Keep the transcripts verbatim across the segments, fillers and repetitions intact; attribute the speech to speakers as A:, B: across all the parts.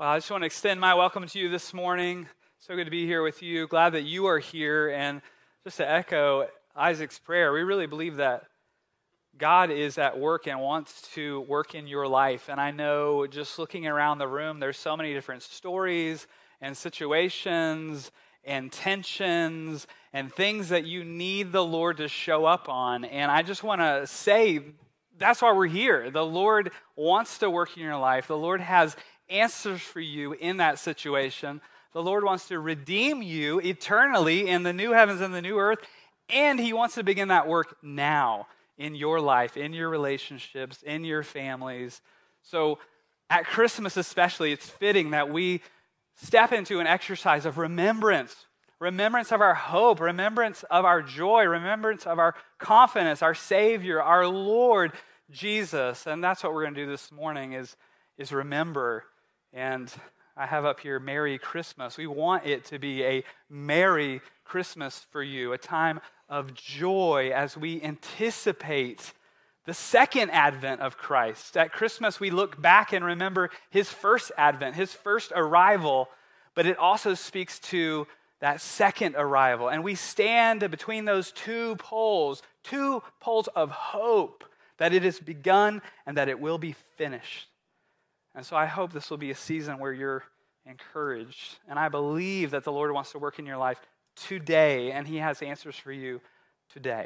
A: Well, I just want to extend my welcome to you this morning. So good to be here with you. Glad that you are here. And just to echo Isaac's prayer, we really believe that God is at work and wants to work in your life. And I know just looking around the room, there's so many different stories and situations and tensions and things that you need the Lord to show up on. And I just want to say, that's why we're here. The Lord wants to work in your life. The Lord has answers for you in that situation. The Lord wants to redeem you eternally in the new heavens and the new earth, and He wants to begin that work now in your life, in your relationships, in your families. So at Christmas especially, it's fitting that we step into an exercise of remembrance, remembrance of our hope, remembrance of our joy, remembrance of our confidence, our Savior, our Lord Jesus. And that's what we're going to do this morning is, is remember. And I have up here, Merry Christmas. We want it to be a Merry Christmas for you, a time of joy as we anticipate the second advent of Christ. At Christmas, we look back and remember His first advent, His first arrival, but it also speaks to that second arrival. And we stand between those two poles, two poles of hope that it has begun and that it will be finished. And so I hope this will be a season where you're encouraged. And I believe that the Lord wants to work in your life today, and He has answers for you today.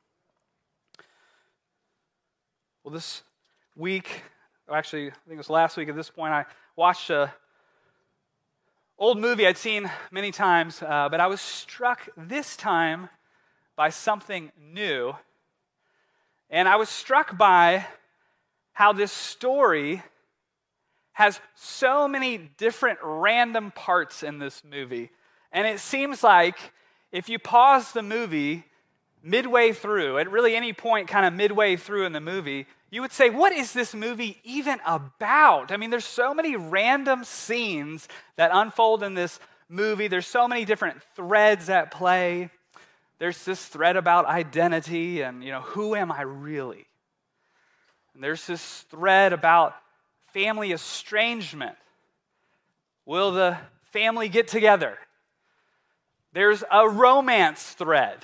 A: Well, this week, or actually, I think it was last week at this point, I watched a old movie I'd seen many times, uh, but I was struck this time by something new. And I was struck by how this story has so many different random parts in this movie. And it seems like if you pause the movie midway through, at really any point kind of midway through in the movie, you would say, what is this movie even about? I mean, there's so many random scenes that unfold in this movie. There's so many different threads at play. There's this thread about identity and, you know, who am I really? And there's this thread about family estrangement. Will the family get together? There's a romance thread.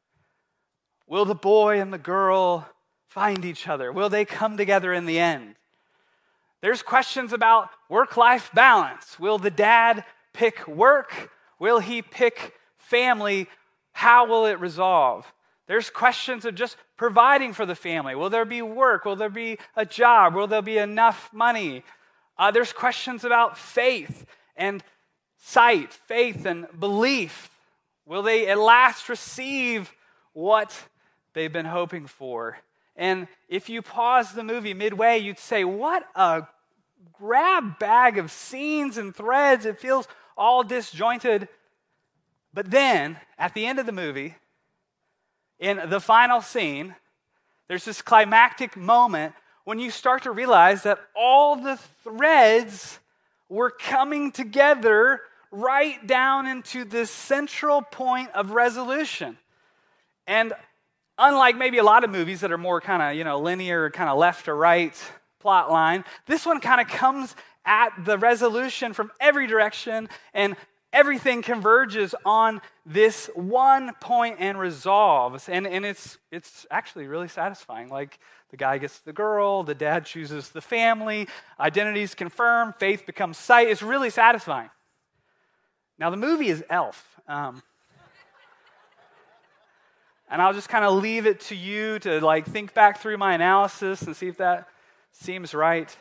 A: Will the boy and the girl find each other? Will they come together in the end? There's questions about work-life balance. Will the dad pick work? Will he pick family? How will it resolve? There's questions of just providing for the family. Will there be work? Will there be a job? Will there be enough money? Uh, there's questions about faith and sight, faith and belief. Will they at last receive what they've been hoping for? And if you pause the movie midway, you'd say, what a grab bag of scenes and threads. It feels all disjointed. But then, at the end of the movie, in the final scene, there's this climactic moment when you start to realize that all the threads were coming together right down into this central point of resolution. And unlike maybe a lot of movies that are more kind of, you know, linear, kind of left to right plot line, this one kind of comes at the resolution from every direction, and everything converges on this one point and resolves. And, and it's it's actually really satisfying. Like, the guy gets the girl, the dad chooses the family, identity's confirmed, faith becomes sight. It's really satisfying. Now, the movie is Elf. Um, and I'll just kind of leave it to you to like think back through my analysis and see if that seems right.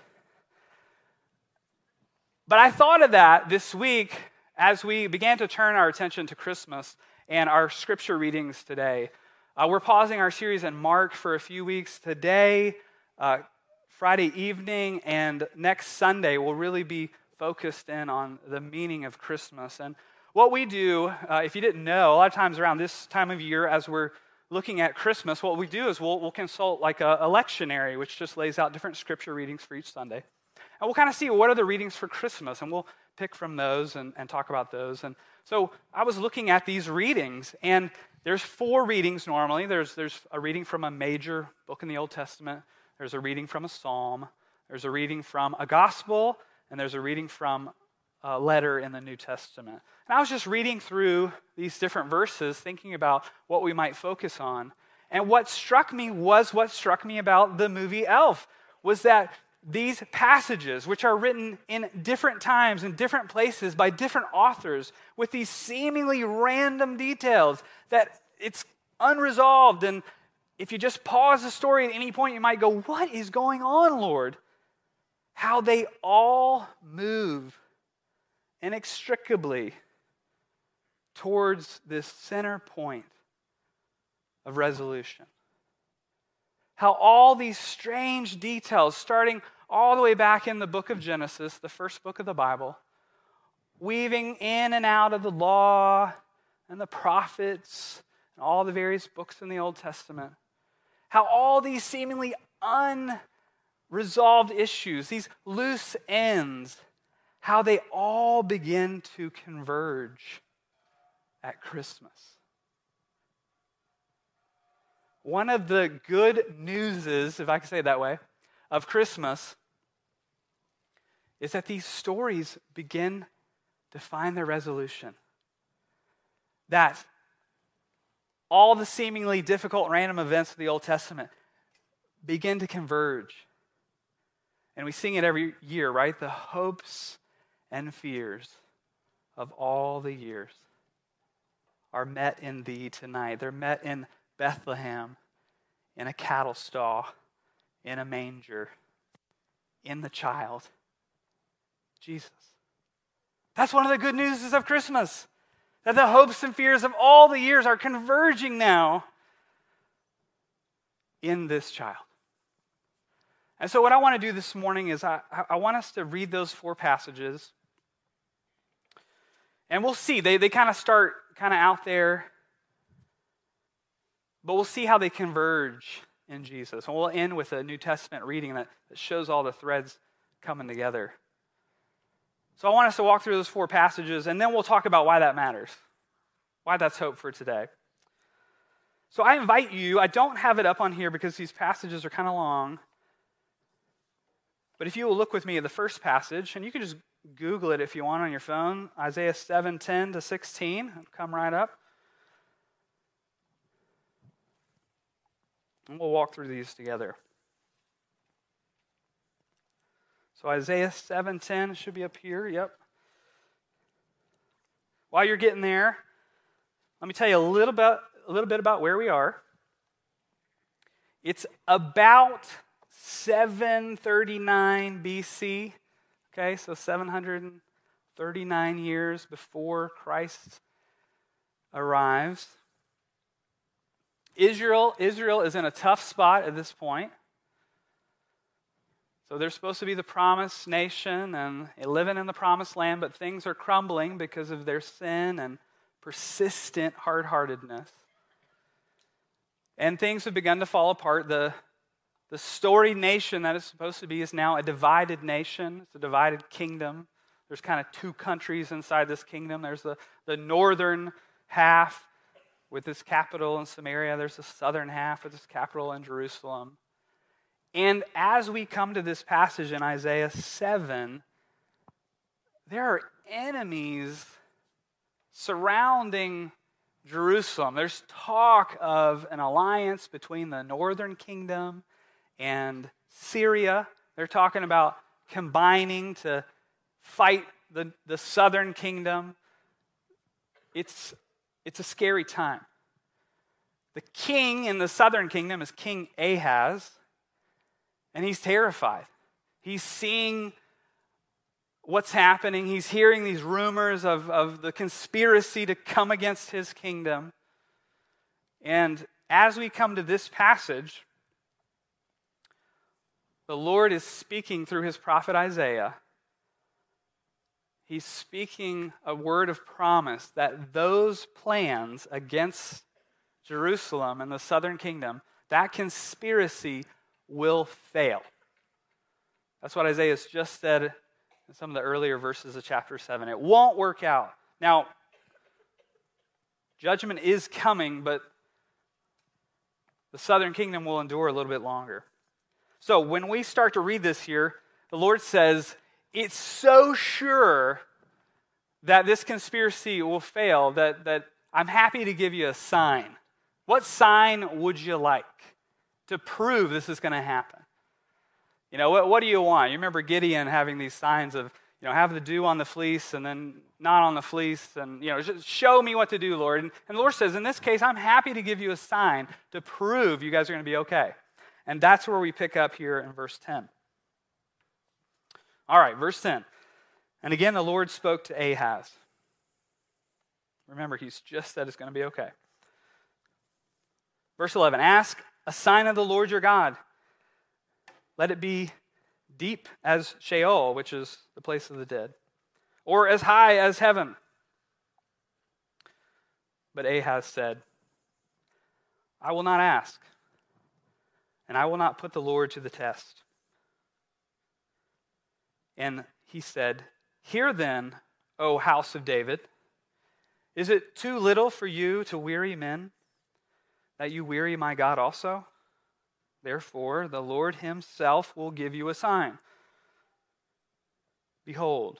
A: But I thought of that this week as we began to turn our attention to Christmas and our scripture readings today. Uh, we're pausing our series in Mark for a few weeks. Today, uh, Friday evening, and next Sunday, we'll really be focused in on the meaning of Christmas. And what we do, uh, if you didn't know, a lot of times around this time of year, as we're looking at Christmas, what we do is we'll, we'll consult like a, a lectionary, which just lays out different scripture readings for each Sunday. And we'll kind of see what are the readings for Christmas, and we'll pick from those and, and talk about those. And so I was looking at these readings, and there's four readings normally. There's, there's a reading from a major book in the Old Testament. There's a reading from a psalm. There's a reading from a gospel, and there's a reading from a letter in the New Testament. And I was just reading through these different verses, thinking about what we might focus on. And what struck me was what struck me about the movie Elf, was that these passages, which are written in different times, in different places, by different authors, with these seemingly random details, that it's unresolved. And if you just pause the story at any point, you might go, what is going on, Lord? How they all move inextricably towards this center point of resolution. How all these strange details, starting all the way back in the book of Genesis, the first book of the Bible, weaving in and out of the law and the prophets and all the various books in the Old Testament, how all these seemingly unresolved issues, these loose ends, how they all begin to converge at Christmas. One of the good newses, if I can say it that way, of Christmas is that these stories begin to find their resolution. That all the seemingly difficult random events of the Old Testament begin to converge. And we sing it every year, right? The hopes and fears of all the years are met in thee tonight. They're met in Bethlehem, in a cattle stall, in a manger, in the child, Jesus. That's one of the good news of Christmas, that the hopes and fears of all the years are converging now in this child. And so what I want to do this morning is I, I want us to read those four passages. And we'll see, they, they kind of start kind of out there, but we'll see how they converge in Jesus. And we'll end with a New Testament reading that, that shows all the threads coming together. So I want us to walk through those four passages, and then we'll talk about why that matters, why that's hope for today. So I invite you, I don't have it up on here because these passages are kind of long, but if you will look with me at the first passage, and you can just Google it if you want on your phone, Isaiah seven, ten to sixteen, it'll come right up. And we'll walk through these together. So Isaiah seven ten should be up here, yep. While you're getting there, let me tell you a little bit, a little bit about where we are. It's about seven thirty-nine B C, okay, so seven hundred thirty-nine years before Christ arrives. Israel, Israel is in a tough spot at this point. So they're supposed to be the promised nation and living in the promised land, but things are crumbling because of their sin and persistent hard-heartedness. And things have begun to fall apart. The, the storied nation that it's supposed to be is now a divided nation. It's a divided kingdom. There's kind of two countries inside this kingdom. There's the, the northern half with its capital in Samaria. There's the southern half with its capital in Jerusalem. And as we come to this passage in Isaiah seven, there are enemies surrounding Jerusalem. There's talk of an alliance between the northern kingdom and Syria. They're talking about combining to fight the, the southern kingdom. It's, it's a scary time. The king in the southern kingdom is King Ahaz, and he's terrified. He's seeing what's happening. He's hearing these rumors of, of the conspiracy to come against his kingdom. And as we come to this passage, the Lord is speaking through his prophet Isaiah. He's speaking a word of promise that those plans against Jerusalem and the southern kingdom, that conspiracy will fail. That's what Isaiah has just said in some of the earlier verses of chapter seven. It won't work out. Now, judgment is coming, but the southern kingdom will endure a little bit longer. So when we start to read this here, the Lord says, it's so sure that this conspiracy will fail that, that I'm happy to give you a sign. What sign would you like to prove this is going to happen? You know, what, what do you want? You remember Gideon having these signs of, you know, have the dew on the fleece and then not on the fleece, and, you know, just show me what to do, Lord. And, and the Lord says, in this case, I'm happy to give you a sign to prove you guys are going to be okay. And that's where we pick up here in verse ten. All right, verse ten. And again, the Lord spoke to Ahaz. Remember, he's just said it's going to be okay. Verse eleven, ask a sign of the Lord your God. Let it be deep as Sheol, which is the place of the dead, or as high as heaven. But Ahaz said, I will not ask, and I will not put the Lord to the test. And he said, hear then, O house of David, is it too little for you to weary men, that you weary my God also? Therefore, the Lord himself will give you a sign. Behold,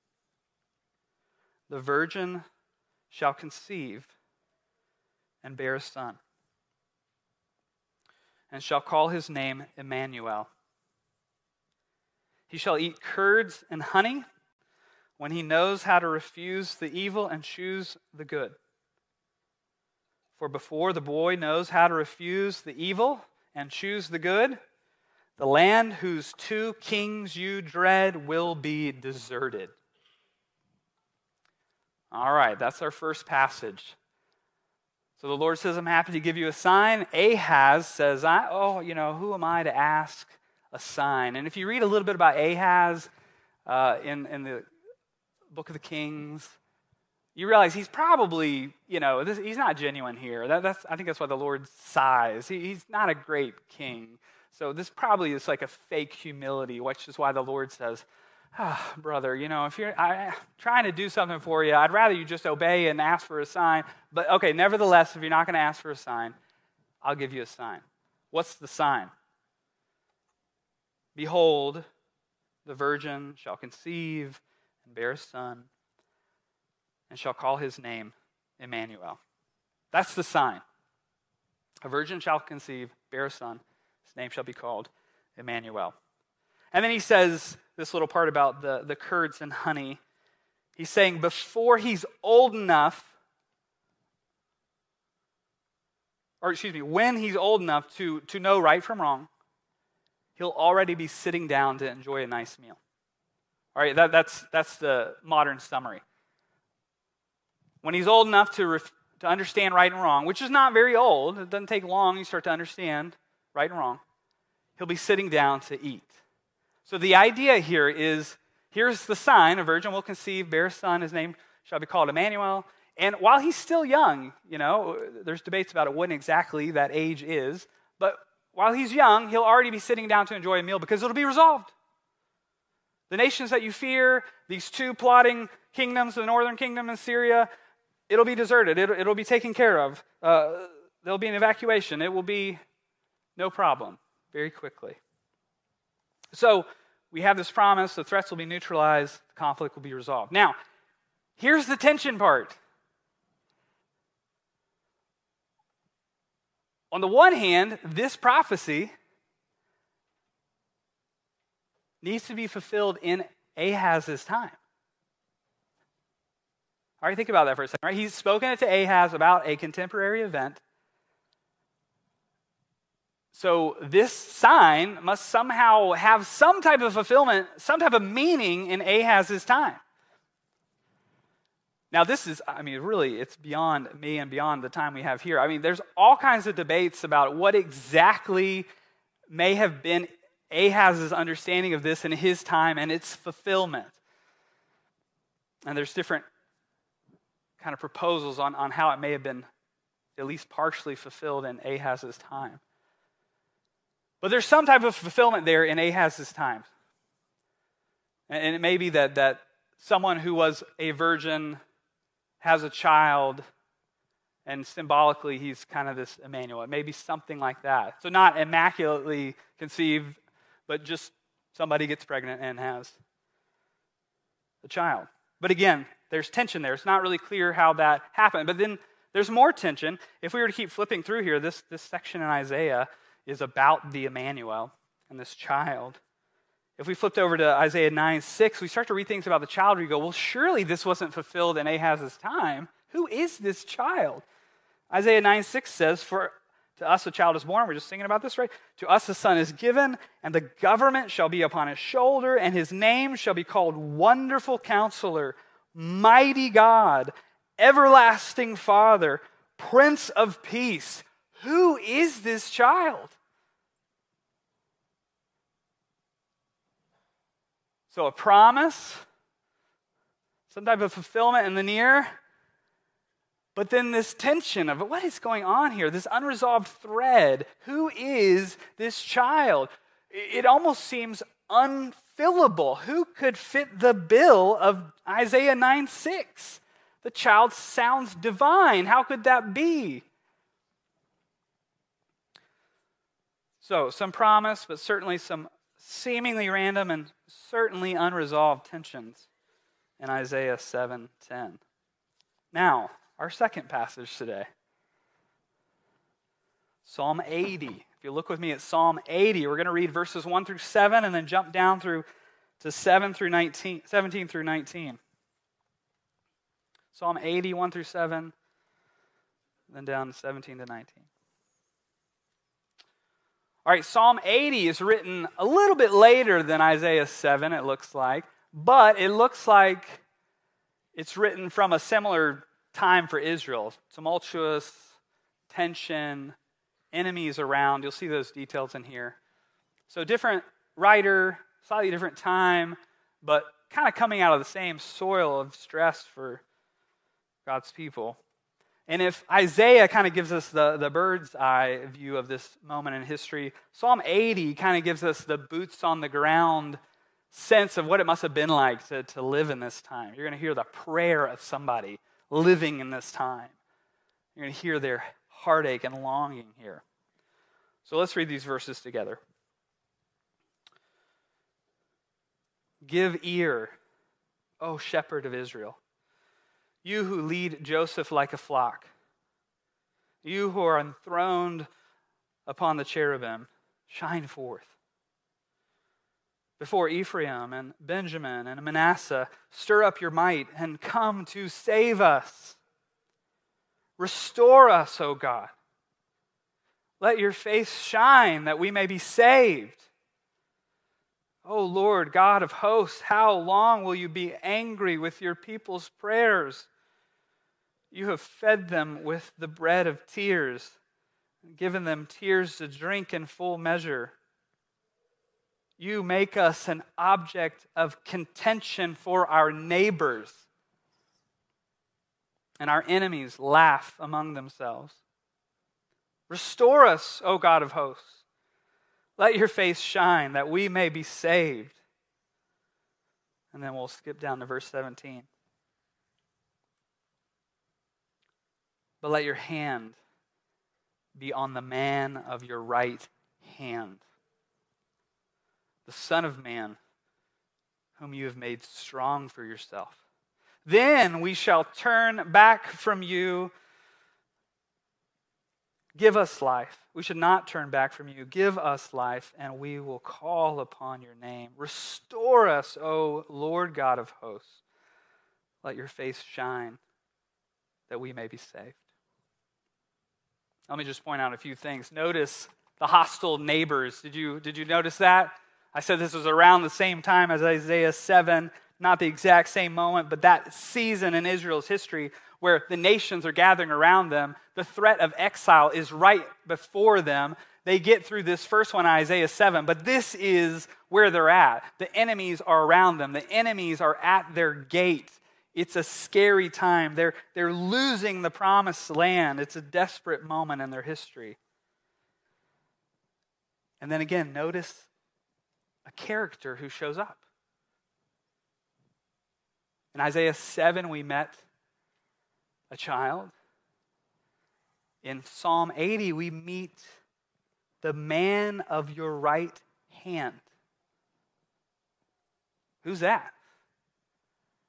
A: the virgin shall conceive and bear a son, and shall call his name Emmanuel. He shall eat curds and honey when he knows how to refuse the evil and choose the good. For before the boy knows how to refuse the evil and choose the good, the land whose two kings you dread will be deserted. All right, that's our first passage. So the Lord says, I'm happy to give you a sign. Ahaz says, I, oh, you know, who am I to ask a sign? And if you read a little bit about Ahaz uh, in, in the book of the Kings, you realize he's probably, you know, this, he's not genuine here. That, that's I think that's why the Lord sighs. He, he's not a great king. So this probably is like a fake humility, which is why the Lord says, ah, brother, you know, if you're I, trying to do something for you, I'd rather you just obey and ask for a sign. But okay, nevertheless, if you're not going to ask for a sign, I'll give you a sign. What's the sign? Behold, the virgin shall conceive and bear a son, and shall call his name Emmanuel. That's the sign. A virgin shall conceive, bear a son. His name shall be called Emmanuel. And then he says this little part about the, the curds and honey. He's saying before he's old enough, or excuse me, when he's old enough to, to know right from wrong, he'll already be sitting down to enjoy a nice meal. All right, that, that's, that's the modern summary. When he's old enough to, ref, to understand right and wrong, which is not very old, it doesn't take long, you start to understand right and wrong, he'll be sitting down to eat. So the idea here is, here's the sign, a virgin will conceive, bear a son, his name shall be called Emmanuel. And while he's still young, you know, there's debates about it, when exactly that age is, but while he's young, he'll already be sitting down to enjoy a meal because it'll be resolved. The nations that you fear, these two plotting kingdoms, the northern kingdom and Syria, it'll be deserted. It'll, it'll be taken care of. Uh, there'll be an evacuation. It will be no problem very quickly. So we have this promise. The threats will be neutralized. The conflict will be resolved. Now, here's the tension part. On the one hand, this prophecy needs to be fulfilled in Ahaz's time. All right, think about that for a second. Right? He's spoken it to Ahaz about a contemporary event. So this sign must somehow have some type of fulfillment, some type of meaning in Ahaz's time. Now this is, I mean, really, it's beyond me and beyond the time we have here. I mean, there's all kinds of debates about what exactly may have been Ahaz's understanding of this in his time and its fulfillment. And there's different kind of proposals on, on how it may have been at least partially fulfilled in Ahaz's time. But there's some type of fulfillment there in Ahaz's time. And, and it may be that, that someone who was a virgin has a child, and symbolically he's kind of this Emmanuel. It may be something like that. So not immaculately conceived, but just somebody gets pregnant and has the child. But again, there's tension there. It's not really clear how that happened. But then there's more tension. If we were to keep flipping through here, this, this section in Isaiah is about the Emmanuel and this child. If we flipped over to Isaiah nine six, we start to read things about the child where you go, well, surely this wasn't fulfilled in Ahaz's time. Who is this child? Isaiah nine six says, for to us a child is born. We're just singing about this, right? To us a son is given, and the government shall be upon his shoulder, and his name shall be called Wonderful Counselor, Mighty God, Everlasting Father, Prince of Peace. Who is this child? So a promise, some type of fulfillment in the near, but then this tension of what is going on here, this unresolved thread. Who is this child? It almost seems unfillable. Who could fit the bill of Isaiah nine six? The child sounds divine. How could that be? So, some promise, but certainly some seemingly random and certainly unresolved tensions in Isaiah seven ten. Now, our second passage today, Psalm eighty. If you look with me at Psalm eighty, we're going to read verses one through seven and then jump down through to seven through nineteen, seventeen through nineteen. Psalm eighty, one through seven, then down to seventeen to nineteen. All right, Psalm eighty is written a little bit later than Isaiah seven, it looks like, but it looks like it's written from a similar time for Israel. Tumultuous, tension, enemies around. You'll see those details in here. So different writer, slightly different time, but kind of coming out of the same soil of stress for God's people. And if Isaiah kind of gives us the, the bird's eye view of this moment in history, Psalm eighty kind of gives us the boots on the ground sense of what it must have been like to, to live in this time. You're going to hear the prayer of somebody living in this time. You're going to hear their heartache and longing here. So let's read these verses together. Give ear, O shepherd of Israel, you who lead Joseph like a flock, you who are enthroned upon the cherubim, shine forth. Before Ephraim and Benjamin and Manasseh, stir up your might and come to save us. Restore us, O God. Let your face shine that we may be saved. O Lord, God of hosts, how long will you be angry with your people's prayers? You have fed them with the bread of tears, and given them tears to drink in full measure. You make us an object of contention for our neighbors, and our enemies laugh among themselves. Restore us, O God of hosts. Let your face shine that we may be saved. And then we'll skip down to verse seventeen. But let your hand be on the man of your right hand, the Son of Man, whom you have made strong for yourself. Then we shall turn back from you. Give us life. We should not turn back from you. Give us life, and we will call upon your name. Restore us, O Lord God of hosts. Let your face shine that we may be saved. Let me just point out a few things. Notice the hostile neighbors. Did you, did you notice that? I said this was around the same time as Isaiah seven, not the exact same moment, but that season in Israel's history where the nations are gathering around them. The threat of exile is right before them. They get through this first one, Isaiah seven, but this is where they're at. The enemies are around them. The enemies are at their gate. It's a scary time. They're, they're losing the promised land. It's a desperate moment in their history. And then again, notice a character who shows up. In Isaiah seven, we met a child. In Psalm eighty, we meet the man of your right hand. Who's that?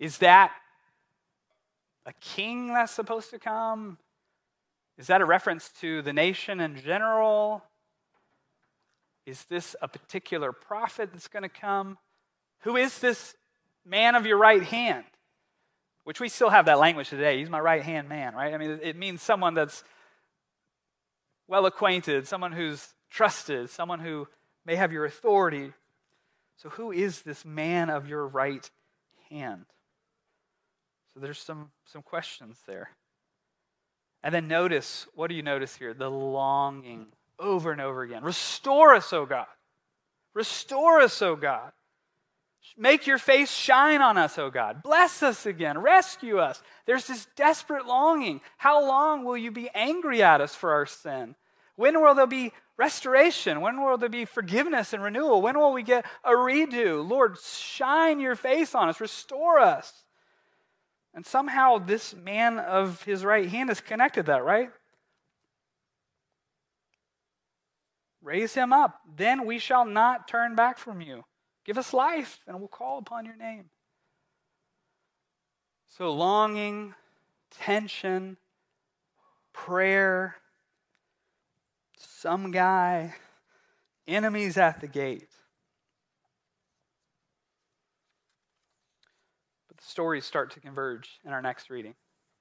A: Is that a king that's supposed to come? Is that a reference to the nation in general? Is this a particular prophet that's going to come? Who is this man of your right hand? Which we still have that language today. He's my right-hand man, right? I mean, it means someone that's well acquainted, someone who's trusted, someone who may have your authority. So who is this man of your right hand? So there's some, some questions there. And then notice, what do you notice here? The longing over and over again. Restore us, O God. Restore us, O God. Make your face shine on us, O God. Bless us again. Rescue us. There's this desperate longing. How long will you be angry at us for our sin? When will there be restoration? When will there be forgiveness and renewal? When will we get a redo? Lord, shine your face on us. Restore us. And somehow this man of his right hand has connected that, right? Raise him up. Then we shall not turn back from you. Give us life, and we'll call upon your name. So longing, tension, prayer, some guy, enemies at the gate. But the stories start to converge in our next reading.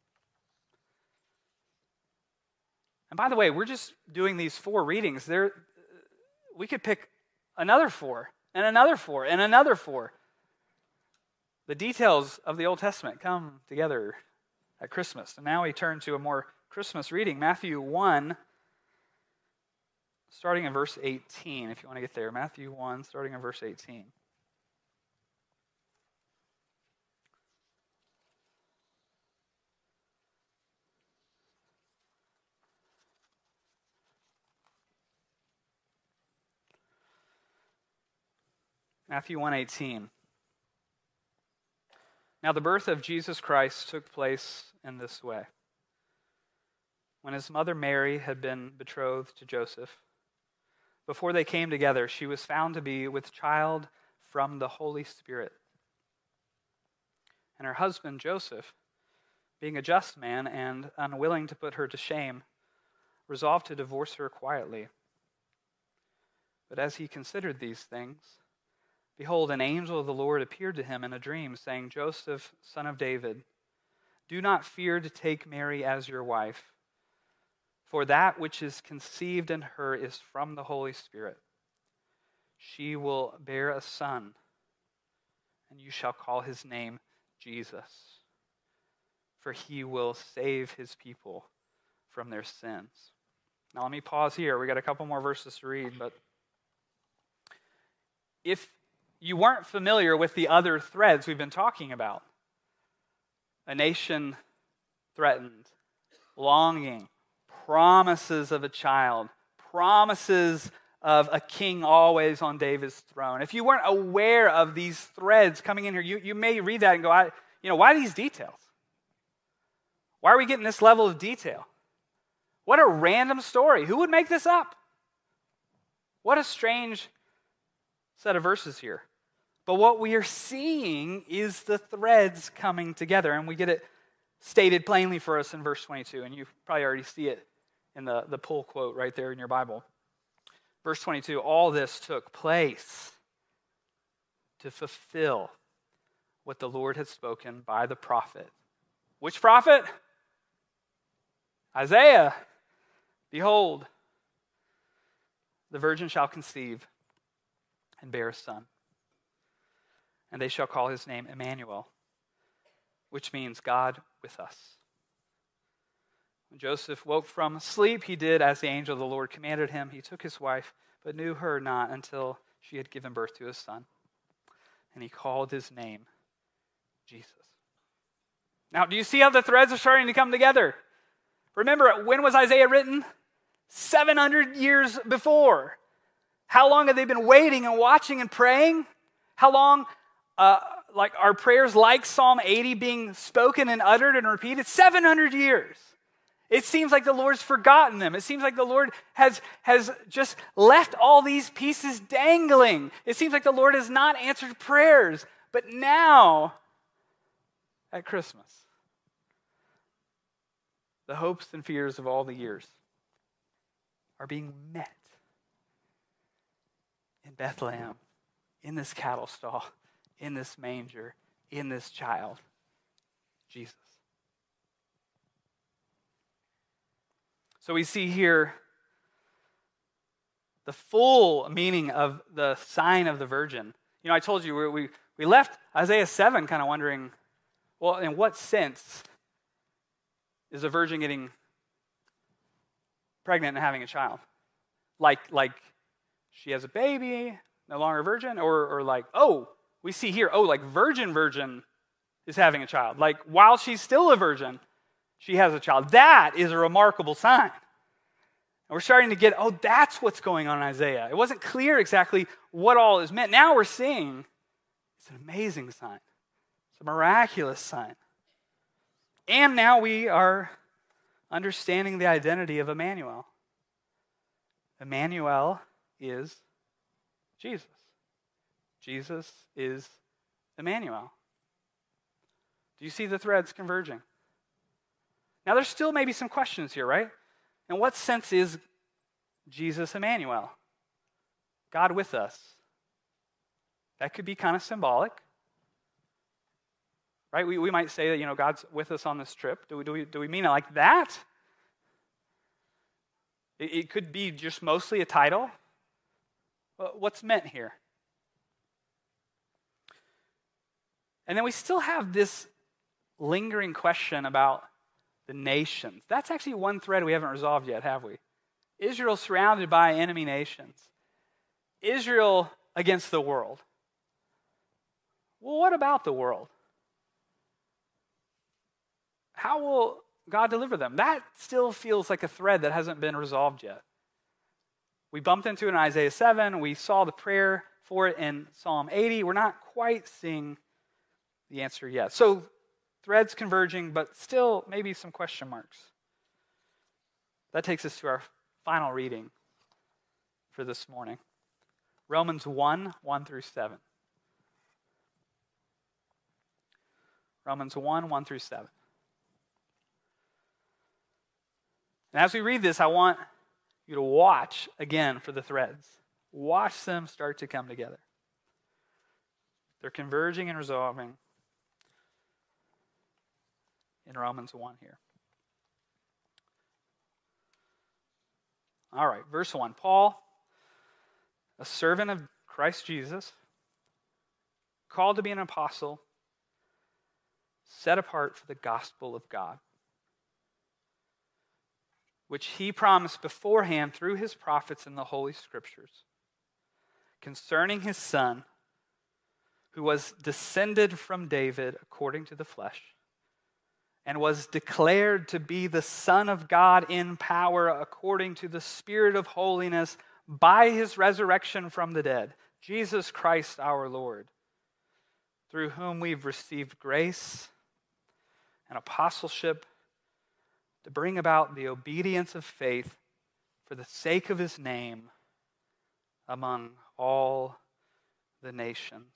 A: And by the way, we're just doing these four readings. There, we could pick another four. And another four, and another four. The details of the Old Testament come together at Christmas. And now we turn to a more Christmas reading, Matthew one, starting in verse eighteen, if you want to get there. Matthew one, starting in verse eighteen. Matthew one eighteen. Now the birth of Jesus Christ took place in this way. When his mother Mary had been betrothed to Joseph, before they came together, she was found to be with child from the Holy Spirit. And her husband Joseph, being a just man and unwilling to put her to shame, resolved to divorce her quietly. But as he considered these things, behold, an angel of the Lord appeared to him in a dream, saying, Joseph, son of David, do not fear to take Mary as your wife, for that which is conceived in her is from the Holy Spirit. She will bear a son, and you shall call his name Jesus, for he will save his people from their sins. Now let me pause here. We got a couple more verses to read, but if you weren't familiar with the other threads we've been talking about, a nation threatened, longing, promises of a child, promises of a king always on David's throne. If you weren't aware of these threads coming in here, you, you may read that and go, I, you know, why these details? Why are we getting this level of detail? What a random story. Who would make this up? What a strange set of verses here. But what we are seeing is the threads coming together, and we get it stated plainly for us in verse twenty-two, and you probably already see it in the, the pull quote right there in your Bible. Verse twenty-two, all this took place to fulfill what the Lord had spoken by the prophet. Which prophet? Isaiah. Behold, the virgin shall conceive and bear a son, and they shall call his name Emmanuel, which means God with us. When Joseph woke from sleep, he did as the angel of the Lord commanded him. He took his wife, but knew her not until she had given birth to a son. And he called his name Jesus. Now, do you see how the threads are starting to come together? Remember, when was Isaiah written? seven hundred years before. How long have they been waiting and watching and praying? How long, uh, like our prayers like Psalm eighty being spoken and uttered and repeated? seven hundred years. It seems like the Lord's forgotten them. It seems like the Lord has, has just left all these pieces dangling. It seems like the Lord has not answered prayers. But now, at Christmas. The hopes and fears of all the years are being met in Bethlehem, in this cattle stall, in this manger, in this child, Jesus. So we see here the full meaning of the sign of the virgin. You know, I told you we we, we left Isaiah seven kind of wondering, well, in what sense is a virgin getting pregnant and having a child? Like, like she has a baby, no longer a virgin, or, or like, oh, we see here, oh, like virgin virgin is having a child. Like while she's still a virgin, she has a child. That is a remarkable sign. And we're starting to get, oh, that's what's going on in Isaiah. It wasn't clear exactly what all is meant. Now we're seeing it's an amazing sign. It's a miraculous sign. And now we are understanding the identity of Emmanuel. Emmanuel is Jesus. Jesus is Emmanuel. Do you see the threads converging? Now there's still maybe some questions here, right? In what sense is Jesus Emmanuel? God with us. That could be kind of symbolic. Right? We, we might say that, you know, God's with us on this trip. Do we, do we, do we mean it like that? It, it could be just mostly a title. What's meant here? And then we still have this lingering question about the nations. That's actually one thread we haven't resolved yet, have we? Israel surrounded by enemy nations. Israel against the world. Well, what about the world? How will God deliver them? That still feels like a thread that hasn't been resolved yet. We bumped into it in Isaiah seven. We saw the prayer for it in Psalm eighty. We're not quite seeing the answer yet. So threads converging, but still maybe some question marks. That takes us to our final reading for this morning. Romans one, one through seven. Romans one, one through seven. And as we read this, I want you to watch again for the threads. Watch them start to come together. They're converging and resolving in Romans one here. All right, verse one. Paul, a servant of Christ Jesus, called to be an apostle, set apart for the gospel of God, which he promised beforehand through his prophets in the Holy Scriptures, concerning his Son, who was descended from David according to the flesh, and was declared to be the Son of God in power according to the Spirit of holiness by his resurrection from the dead, Jesus Christ our Lord, through whom we've received grace and apostleship to bring about the obedience of faith for the sake of his name among all the nations,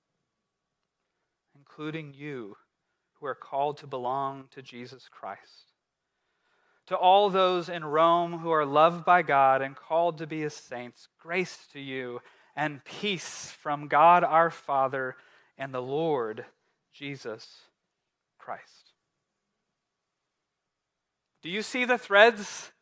A: including you who are called to belong to Jesus Christ. To all those in Rome who are loved by God and called to be his saints, grace to you and peace from God our Father and the Lord Jesus Christ. Do you see the threads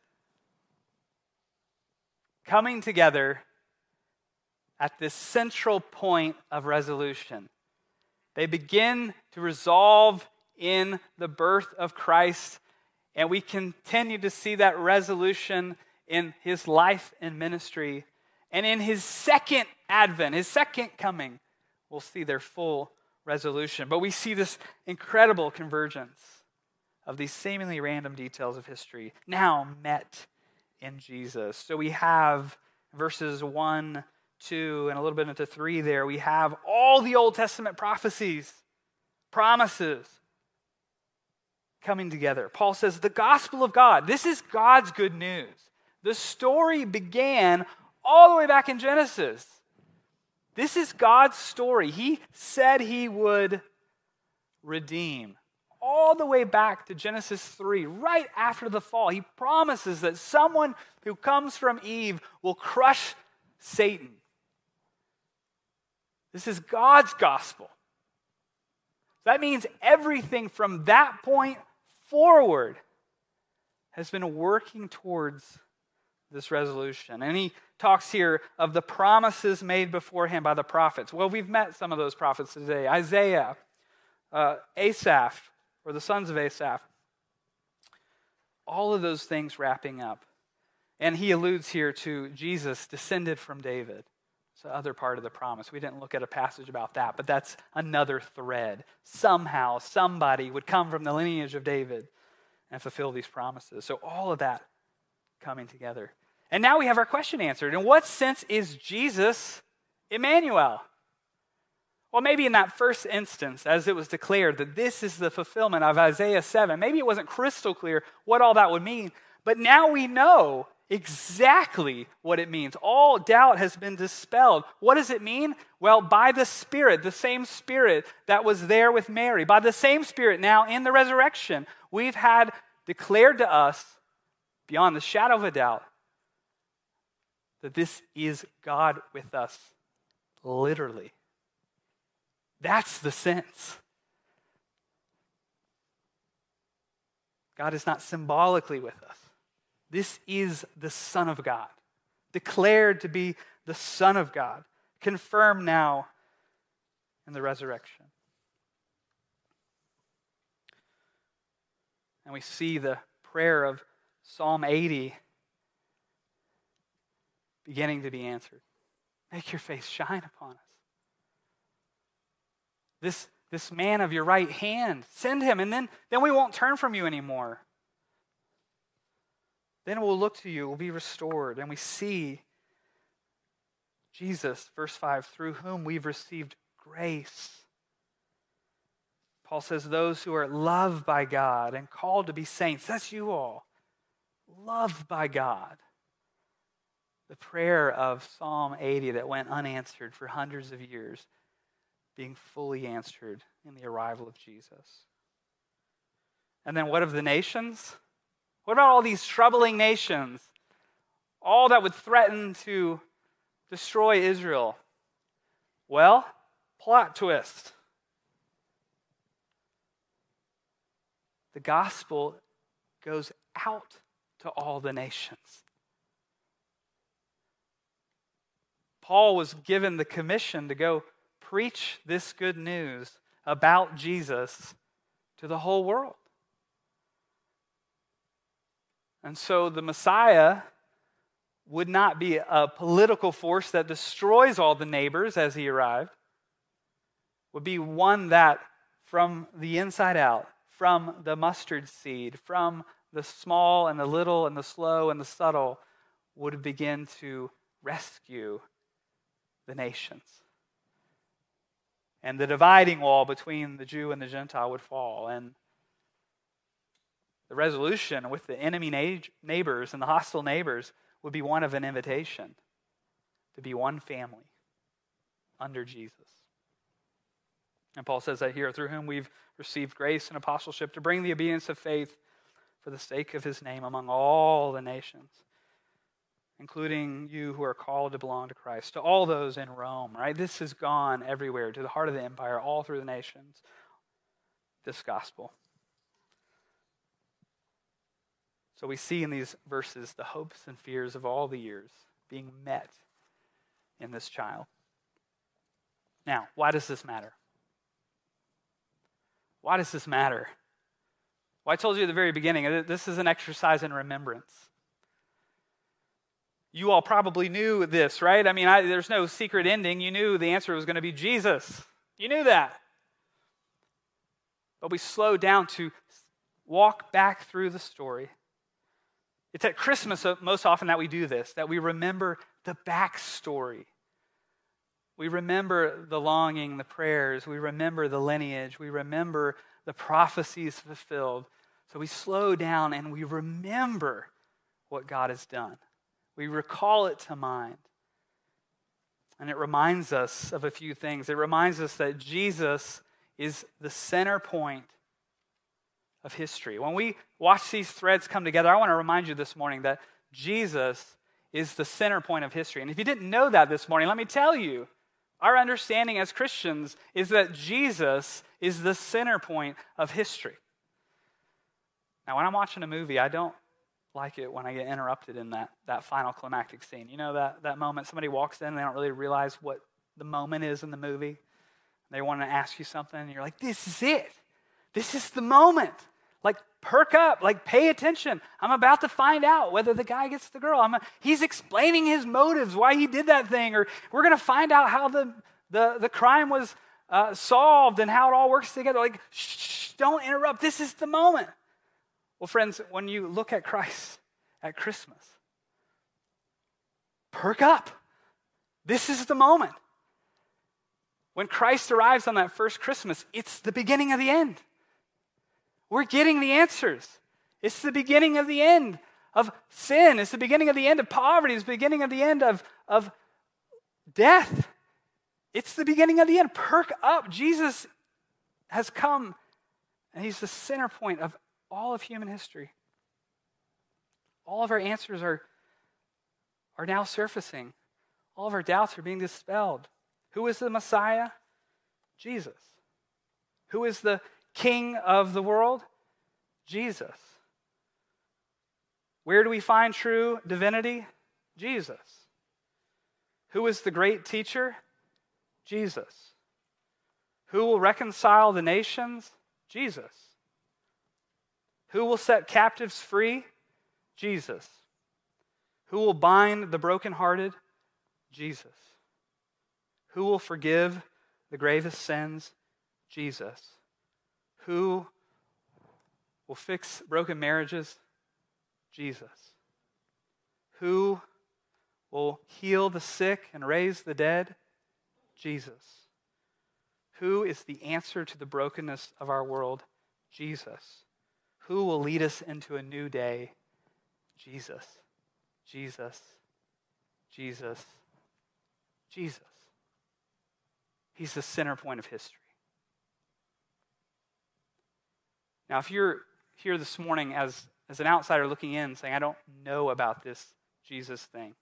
A: coming together at this central point of resolution? They begin to resolve in the birth of Christ, and we continue to see that resolution in his life and ministry. And in his second advent, his second coming, we'll see their full resolution. But we see this incredible convergence of these seemingly random details of history now met in Jesus. So we have verses one, two, and a little bit into three there, we have all the Old Testament prophecies, promises coming together. Paul says, the gospel of God, this is God's good news. The story began all the way back in Genesis. This is God's story. He said he would redeem. All the way back to Genesis three, right after the fall, he promises that someone who comes from Eve will crush Satan. This is God's gospel. That means everything from that point forward has been working towards this resolution. And he talks here of the promises made beforehand by the prophets. Well, we've met some of those prophets today. Isaiah, uh, Asaph, or the sons of Asaph. All of those things wrapping up. And he alludes here to Jesus descended from David. It's the other part of the promise. We didn't look at a passage about that, but that's another thread. Somehow, somebody would come from the lineage of David and fulfill these promises. So all of that coming together. And now we have our question answered. In what sense is Jesus Emmanuel? Well, maybe in that first instance, as it was declared that this is the fulfillment of Isaiah seven, maybe it wasn't crystal clear what all that would mean, but now we know exactly what it means. All doubt has been dispelled. What does it mean? Well, by the Spirit, the same Spirit that was there with Mary, by the same Spirit now in the resurrection, we've had declared to us, beyond the shadow of a doubt, that this is God with us, literally. That's the sense. God is not symbolically with us. This is the Son of God, declared to be the Son of God, confirmed now in the resurrection. And we see the prayer of Psalm eighty beginning to be answered. Make your face shine upon us. This, this man of your right hand, send him, and then, then we won't turn from you anymore. Then we'll look to you, we'll be restored. And we see Jesus, verse five, through whom we've received grace. Paul says, those who are loved by God and called to be saints, that's you all. Loved by God. The prayer of Psalm eighty that went unanswered for hundreds of years, being fully answered in the arrival of Jesus. And then what of the nations? What about all these troubling nations? All that would threaten to destroy Israel? Well, plot twist. The gospel goes out to all the nations. Paul was given the commission to go preach this good news about Jesus to the whole world. And so the Messiah would not be a political force that destroys all the neighbors as he arrived, would be one that from the inside out, from the mustard seed, from the small and the little and the slow and the subtle, would begin to rescue the nations. And the dividing wall between the Jew and the Gentile would fall. And the resolution with the enemy neighbors and the hostile neighbors would be one of an invitation to be one family under Jesus. And Paul says that here, through whom we've received grace and apostleship to bring the obedience of faith for the sake of his name among all the nations, including you who are called to belong to Christ, to all those in Rome, right? This has gone everywhere, to the heart of the empire, all through the nations, this gospel. So we see in these verses the hopes and fears of all the years being met in this child. Now, why does this matter? Why does this matter? Well, I told you at the very beginning, this is an exercise in remembrance. You all probably knew this, right? I mean, I, there's no secret ending. You knew the answer was going to be Jesus. You knew that. But we slow down to walk back through the story. It's at Christmas most often that we do this, that we remember the backstory. We remember the longing, the prayers. We remember the lineage. We remember the prophecies fulfilled. So we slow down and we remember what God has done. We recall it to mind. And it reminds us of a few things. It reminds us that Jesus is the center point of history. When we watch these threads come together, I want to remind you this morning that Jesus is the center point of history. And if you didn't know that this morning, let me tell you, our understanding as Christians is that Jesus is the center point of history. Now, when I'm watching a movie, I don't like it when I get interrupted in that, that final climactic scene. You know that, that moment somebody walks in and they don't really realize what the moment is in the movie. They want to ask you something and you're like, this is it. This is the moment. Like, perk up, like, pay attention. I'm about to find out whether the guy gets the girl. I'm a, he's explaining his motives, why he did that thing, or we're going to find out how the, the, the crime was uh, solved and how it all works together. Like, shh, don't interrupt. This is the moment. Well, friends, when you look at Christ at Christmas, perk up. This is the moment. When Christ arrives on that first Christmas, it's the beginning of the end. We're getting the answers. It's the beginning of the end of sin. It's the beginning of the end of poverty. It's the beginning of the end of, of death. It's the beginning of the end. Perk up. Jesus has come, and he's the center point of all of human history. All of our answers are, are now surfacing. All of our doubts are being dispelled. Who is the Messiah? Jesus. Who is the King of the world? Jesus. Where do we find true divinity? Jesus. Who is the great teacher? Jesus. Who will reconcile the nations? Jesus. Who will set captives free? Jesus. Who will bind the brokenhearted? Jesus. Who will forgive the gravest sins? Jesus. Who will fix broken marriages? Jesus. Who will heal the sick and raise the dead? Jesus. Who is the answer to the brokenness of our world? Jesus. Who will lead us into a new day? Jesus. Jesus. Jesus. Jesus. He's the center point of history. Now, if you're here this morning as, as an outsider looking in, saying, I don't know about this Jesus thing,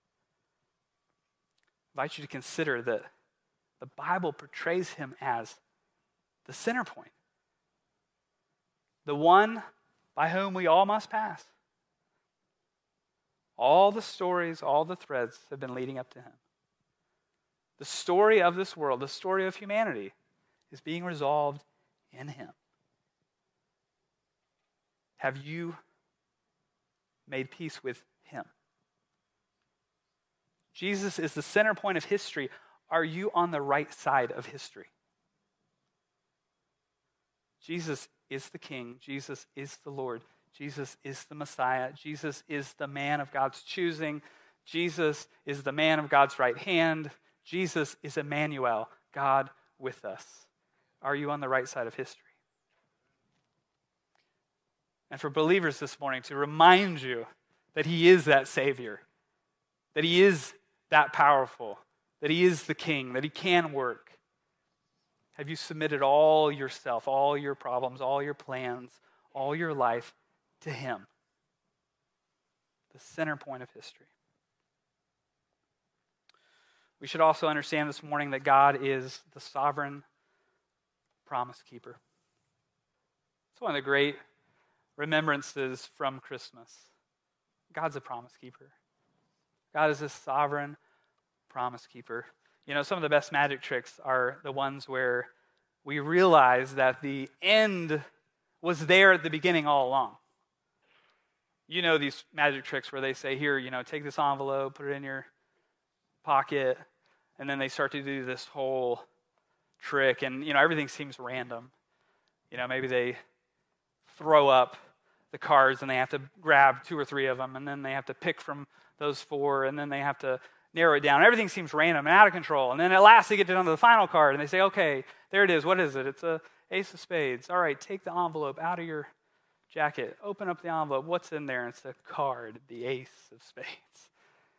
A: I invite you to consider that the Bible portrays him as the center point, the one by whom we all must pass. All the stories, all the threads have been leading up to him. The story of this world, the story of humanity, is being resolved in him. Have you made peace with him? Jesus is the center point of history. Are you on the right side of history? Jesus is the King. Jesus is the Lord. Jesus is the Messiah. Jesus is the man of God's choosing. Jesus is the man of God's right hand. Jesus is Emmanuel, God with us. Are you on the right side of history? And for believers this morning, to remind you that he is that Savior, that he is that powerful, that he is the King, that he can work. Have you submitted all yourself, all your problems, all your plans, all your life to him? The center point of history. We should also understand this morning that God is the sovereign promise keeper. It's one of the great remembrances from Christmas. God's a promise keeper. God is a sovereign promise keeper. You know, some of the best magic tricks are the ones where we realize that the end was there at the beginning all along. You know these magic tricks where they say, here, you know, take this envelope, put it in your pocket, and then they start to do this whole trick, and, you know, everything seems random. You know, maybe they throw up the cards and they have to grab two or three of them, and then they have to pick from those four, and then they have to narrow it down. Everything seems random and out of control. And then at last they get down to the final card and they say, okay, there it is. What is it? It's a ace of spades. All right, take the envelope out of your jacket. Open up the envelope. What's in there? It's a card, the ace of spades.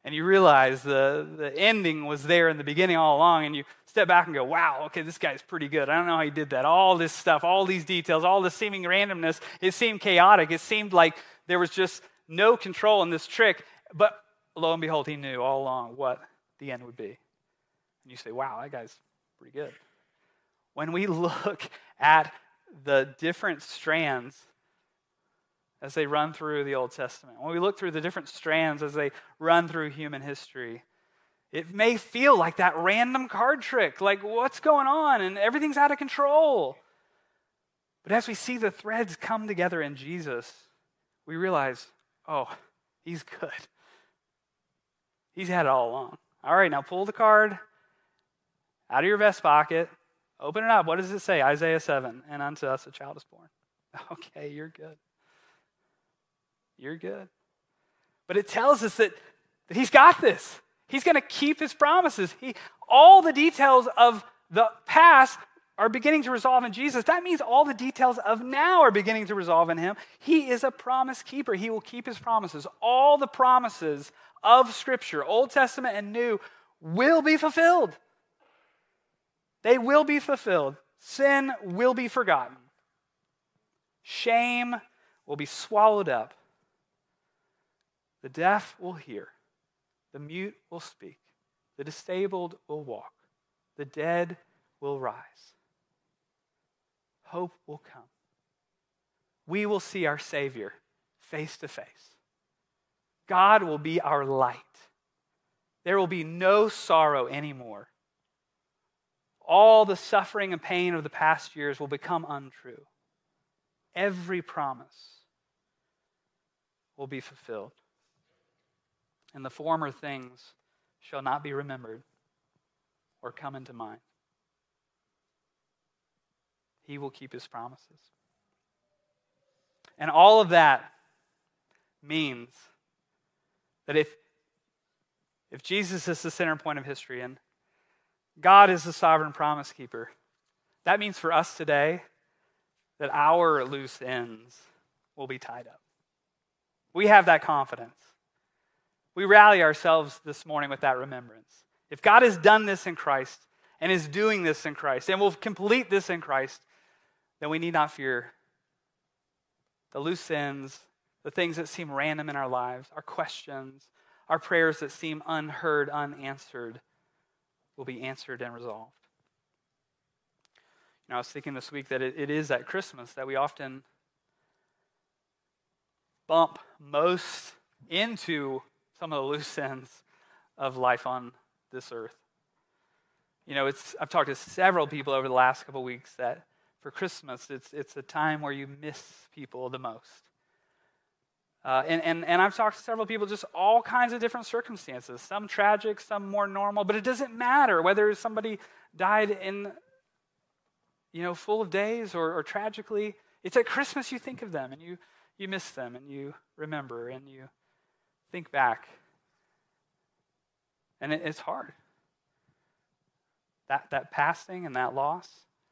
A: and you realize the, the ending was there in the beginning all along, and you step back and go, wow, okay, this guy's pretty good. I don't know how he did that. All this stuff, all these details, all this seeming randomness, it seemed chaotic. It seemed like there was just no control in this trick, but lo and behold, he knew all along what the end would be. And you say, wow, that guy's pretty good. When we look at the different strands as they run through the Old Testament, when we look through the different strands as they run through human history, it may feel like that random card trick, like what's going on and everything's out of control. But as we see the threads come together in Jesus, we realize, oh, he's good. He's had it all along. All right, now pull the card out of your vest pocket, open it up. What does it say? Isaiah seven, and unto us a child is born. Okay, you're good. You're good. But it tells us that, that he's got this. He's going to keep his promises. He, all the details of the past are beginning to resolve in Jesus. That means all the details of now are beginning to resolve in him. He is a promise keeper. He will keep his promises. All the promises of Scripture, Old Testament and New, will be fulfilled. They will be fulfilled. Sin will be forgotten. Shame will be swallowed up. The deaf will hear. The mute will speak. The disabled will walk. The dead will rise. Hope will come. We will see our Savior face to face. God will be our light. There will be no sorrow anymore. All the suffering and pain of the past years will become untrue. Every promise will be fulfilled. And the former things shall not be remembered or come into mind. He will keep his promises. And all of that means that if, if Jesus is the center point of history and God is the sovereign promise keeper, that means for us today that our loose ends will be tied up. We have that confidence. We rally ourselves this morning with that remembrance. If God has done this in Christ and is doing this in Christ and will complete this in Christ, then we need not fear the loose ends, the things that seem random in our lives, our questions, our prayers that seem unheard, unanswered, will be answered and resolved. You know, I was thinking this week that it, it is at Christmas that we often bump most into some of the loose ends of life on this earth. You know, it's I've talked to several people over the last couple of weeks that for Christmas, it's it's a time where you miss people the most. Uh, and, and, and I've talked to several people, just all kinds of different circumstances, some tragic, some more normal, but it doesn't matter whether somebody died in, you know, full of days or, or tragically. It's at Christmas you think of them and you, you miss them and you remember and you think back. And it, it's hard. That, that passing and that loss,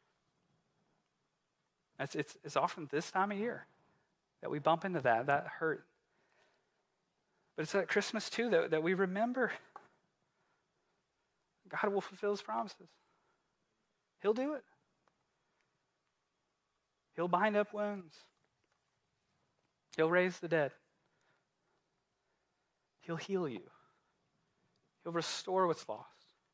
A: it's, it's, it's often this time of year that we bump into that, that hurt. But it's at Christmas, too, that, that we remember God will fulfill his promises. He'll do it. He'll bind up wounds. He'll raise the dead. He'll heal you. He'll restore what's lost.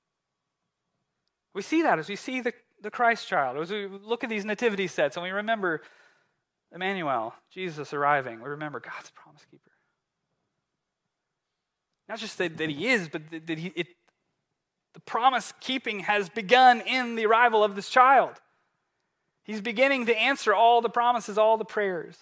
A: We see that as we see the, the Christ child, as we look at these nativity sets and we remember Emmanuel, Jesus arriving. We remember God's promise keeper. Not just that, that he is, but that, that he, it, the promise keeping has begun in the arrival of this child. He's beginning to answer all the promises, all the prayers.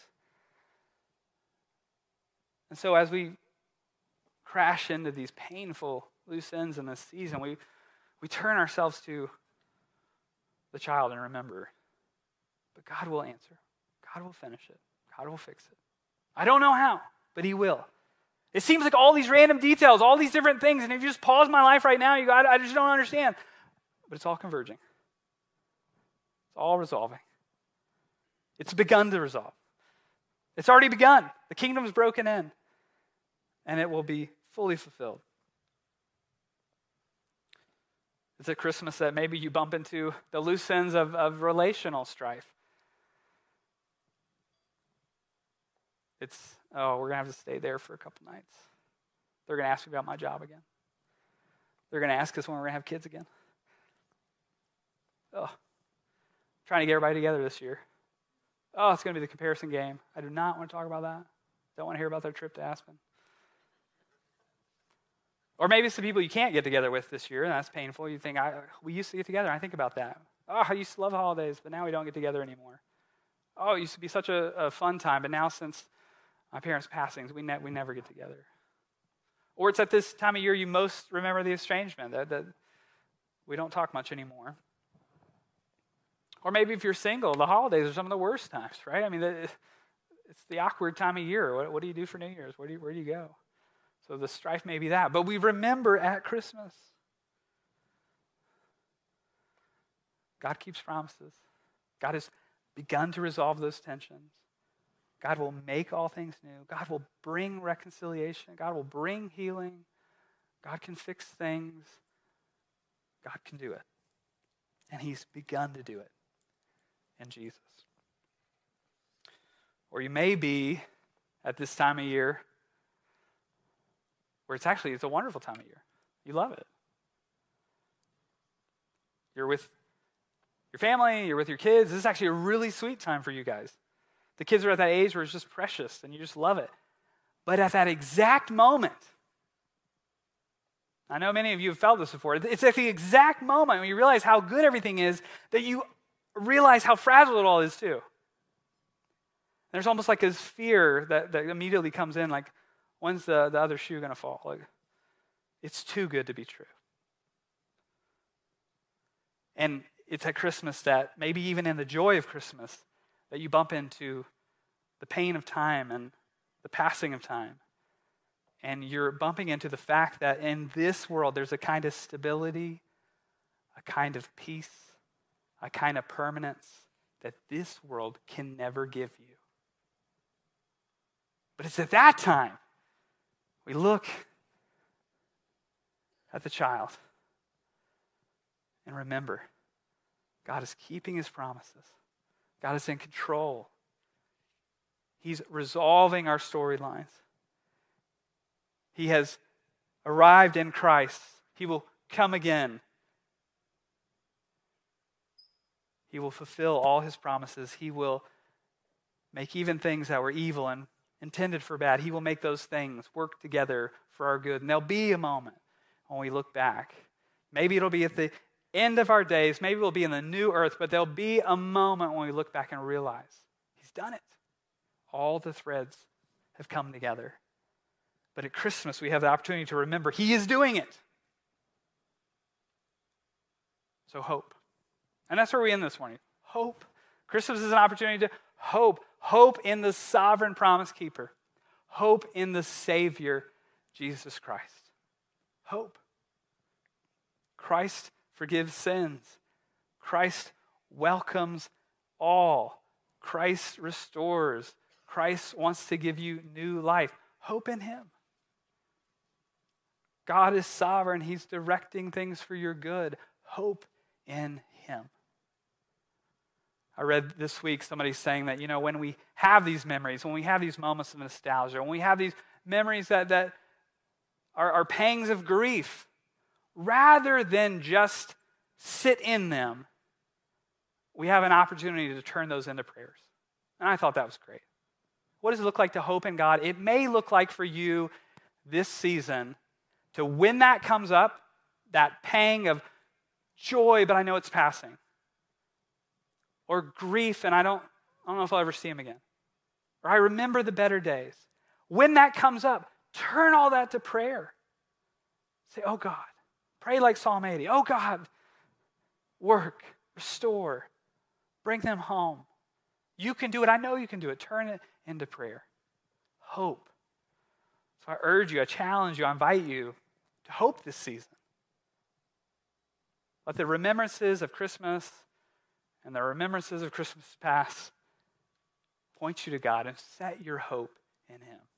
A: And so as we crash into these painful loose ends in this season, we, we turn ourselves to the child and remember, but God will answer. God will finish it. God will fix it. I don't know how, but he will. It seems like all these random details, all these different things, and if you just pause my life right now, you go, I, I just don't understand. But it's all converging. It's all resolving. It's begun to resolve. It's already begun. The kingdom is broken in, and it will be fully fulfilled It's at Christmas that maybe you bump into the loose ends of, of relational strife. It's, oh, we're going to have to stay there for a couple nights. They're going to ask me about my job again. They're going to ask us when we're going to have kids again. Oh, trying to get everybody together this year. Oh, it's going to be the comparison game. I do not want to talk about that. Don't want to hear about their trip to Aspen. Or maybe it's the people you can't get together with this year, and that's painful. You think, I, we used to get together. I think about that. Oh, I used to love the holidays, but now we don't get together anymore. Oh, it used to be such a, a fun time, but now since my parents' passings, we, ne- we never get together. Or it's at this time of year you most remember the estrangement, that, that we don't talk much anymore. Or maybe if you're single, the holidays are some of the worst times, right? I mean, it's the awkward time of year. What, what do you do for New Year's? Where do you, where do you go? So the strife may be that. But we remember at Christmas, God keeps promises. God has begun to resolve those tensions. God will make all things new. God will bring reconciliation. God will bring healing. God can fix things. God can do it. And he's begun to do it in Jesus. Or you may be at this time of year where it's actually, it's a wonderful time of year. You love it. You're with your family, you're with your kids. This is actually a really sweet time for you guys. The kids are at that age where it's just precious and you just love it. But at that exact moment, I know many of you have felt this before, it's at the exact moment when you realize how good everything is that you realize how fragile it all is too. There's almost like this fear that, that immediately comes in, like, when's the, the other shoe going to fall? Like, it's too good to be true. And it's at Christmas that, maybe even in the joy of Christmas, that you bump into the pain of time and the passing of time. And you're bumping into the fact that in this world, there's a kind of stability, a kind of peace, a kind of permanence that this world can never give you. But it's at that time we look at the child and remember, God is keeping his promises. God is in control. He's resolving our storylines. He has arrived in Christ. He will come again. He will fulfill all his promises. He will make even things that were evil and intended for bad. He will make those things work together for our good. And there'll be a moment when we look back. Maybe it'll be at the end of our days. Maybe we'll be in the new earth. But there'll be a moment when we look back and realize he's done it. All the threads have come together. But at Christmas, we have the opportunity to remember he is doing it. So hope. And that's where we end this morning. Hope. Christmas is an opportunity to hope. Hope in the sovereign promise keeper. Hope in the Savior, Jesus Christ. Hope. Christ forgives sins. Christ welcomes all. Christ restores. Christ wants to give you new life. Hope in him. God is sovereign. He's directing things for your good. Hope in him. I read this week somebody saying that, you know, when we have these memories, when we have these moments of nostalgia, when we have these memories that, that are, are pangs of grief, rather than just sit in them, we have an opportunity to turn those into prayers. And I thought that was great. What does it look like to hope in God? It may look like for you this season to, when that comes up, that pang of joy, but I know it's passing. Or grief, and I don't, I don't know if I'll ever see him again. Or I remember the better days. When that comes up, turn all that to prayer. Say, oh God, pray like Psalm eighty. Oh God, work, restore, bring them home. You can do it. I know you can do it. Turn it into prayer. Hope. So I urge you, I challenge you, I invite you to hope this season. Let the remembrances of Christmas and the remembrances of Christmas past point you to God and set your hope in him.